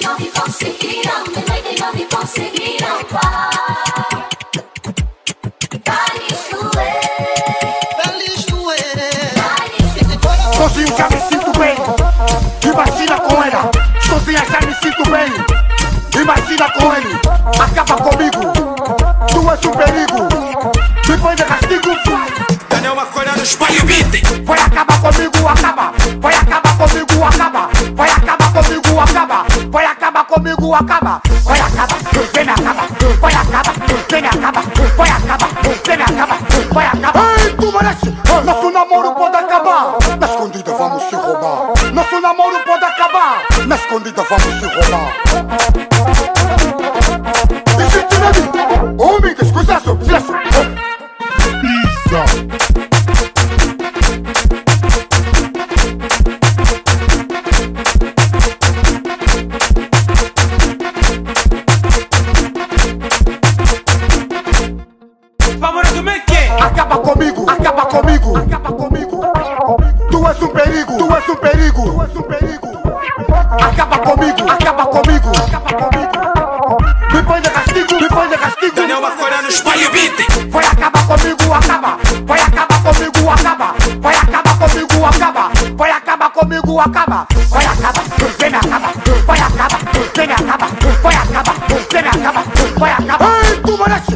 não me conseguiram, também não me conseguiram. Sozinho já me sinto bem, imagina com ela. Sozinha já me sinto bem, imagina com ele. Acaba comigo, tu és um perigo. Me põe de castigo, Daniel Maconha no espalho beat. vai acabar comigo, acaba. Vai acabar comigo, acaba. Vai acabar comigo, acaba. Vai acabar comigo, acaba. Vai acabar, vem me acaba. Vai acabar, vem me acaba. Vai acabar, vem me acaba. Vai acabar. Ei, tu merece. Nosso namoro pode acabar. Na escondida vamos se roubar. Nosso namoro pode acabar. Na escondida vamos se roubar. E se tu não me homem, descuidaço, silêncio. Acaba comigo, acaba comigo, acaba comigo. Tu és um perigo, tu és um perigo, tu és um perigo. Acaba comigo, acaba comigo, acaba comigo. Me põe de castigo, me põe de castigo. Daniel Maconha no espalho beat. Vai acabar comigo, acaba. Vai acabar comigo, acaba. Vai acabar comigo, acaba. Vai acabar comigo, acaba. Vai acabar, vem me acaba. Vai acabar, vem me acaba. Vai acabar, vem me acaba. Vai acabar. Ei, tu merece.